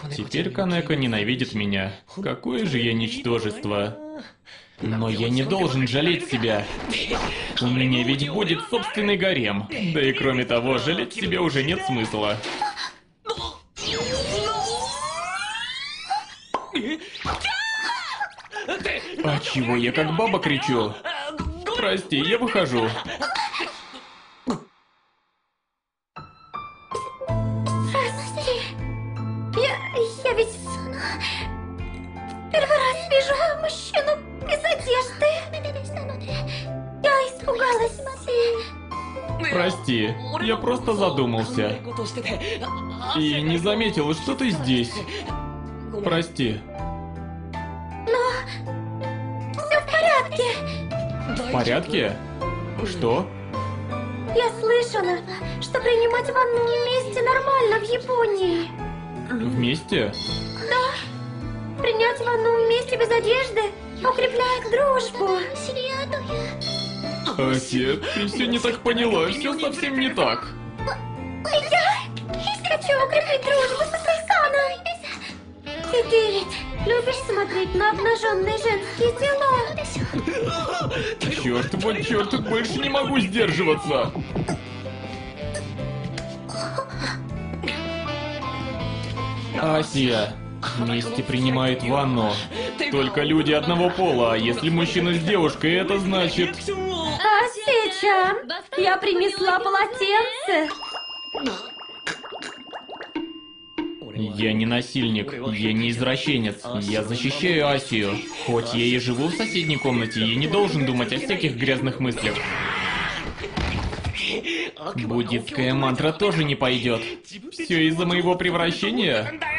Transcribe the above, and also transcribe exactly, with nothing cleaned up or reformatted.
Теперь Канеко ненавидит меня. Какое же я ничтожество. Но я не должен жалеть себя. У меня ведь будет собственный гарем. Да и кроме того, жалеть себя уже нет смысла. А чего я как баба кричу? Прости, я выхожу. Прости. Я... я ведь... Первый раз вижу мужчину без одежды. Я испугалась и... Прости, я просто задумался. И не заметил, что ты здесь. Прости. Все в порядке. В порядке? Что? Я слышала, что принимать ванну вместе нормально в Японии. Вместе? Да. Принять ванну вместе без одежды укрепляет дружбу. Ася, ты все не так поняла, все совсем не так. Я хочу укрепить дружбу со Сайсаной. И ты ведь любишь смотреть на обнаженные женские тела? Черт, вот черт, больше не могу сдерживаться. Ася, вместе принимают ванну. Только люди одного пола, а если мужчина с девушкой, это значит... Ася-чан, я принесла полотенце. Я не насильник, я не извращенец, я защищаю Асию. Хоть я и живу в соседней комнате, я не должен думать о всяких грязных мыслях. Буддистская мантра тоже не пойдет. Все из-за моего превращения?